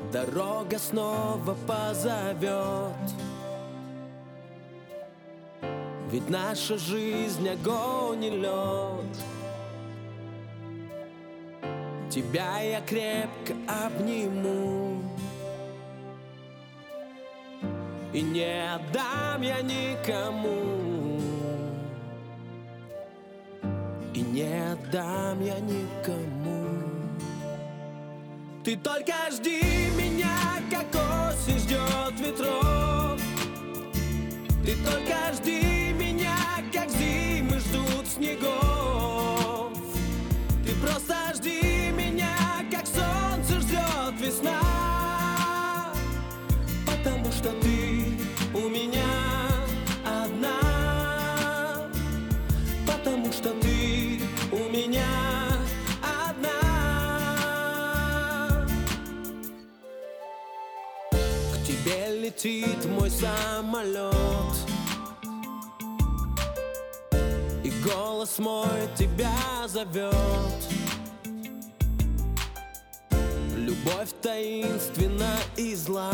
дорога снова позовет. Ведь наша жизнь огонь и лед. Тебя я крепко обниму и не отдам я никому, и не отдам я никому. Ты только жди меня, как осень ждет ветров. Ты только жди меня, как зимы ждут снегов. Ты просто жди меня, как солнце ждет весна. Потому что ты у меня одна. Потому что ты у меня одна. К тебе летит мой самолет, и голос мой тебя зовет. Любовь таинственна и зла,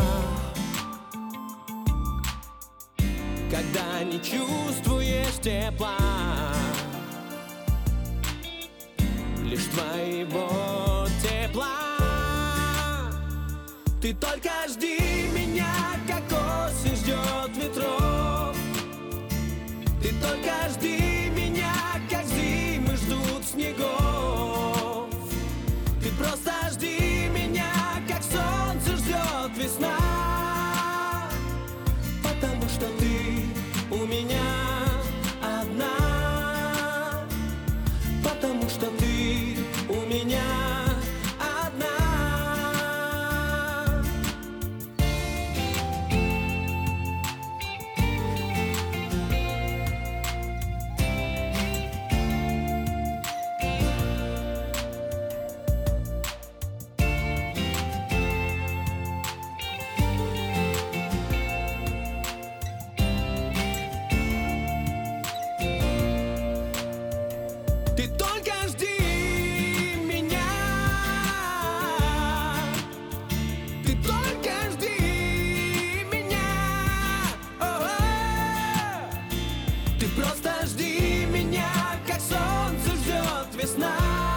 когда не чувствуешь тепла, лишь твоего тепла. Ты только жди меня, как осень ждет ветров. Ты только жди меня, как зимы ждут снегов. Ты просто жди меня, как солнце ждет весна. Потому что ты у меня одна. Потому что ты у меня одна. Ты только жди меня. Ты только жди меня. О-о-о. Ты просто жди меня, как солнце ждет весна.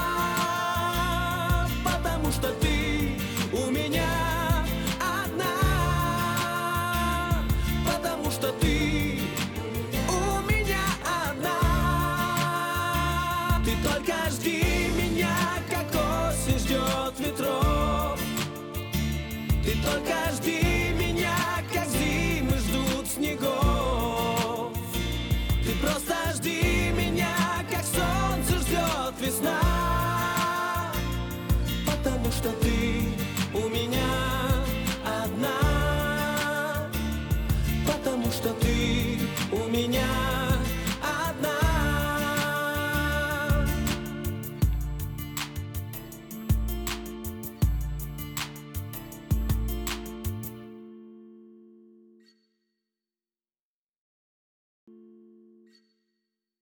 Потому что ты у меня одна. Потому что ты у меня одна. Ты только жди меня, как осень ждет ветров. Ты только жди меня, как зимы ждут снегов. Ты просто жди меня, как солнце ждет весна. Потому что ты у меня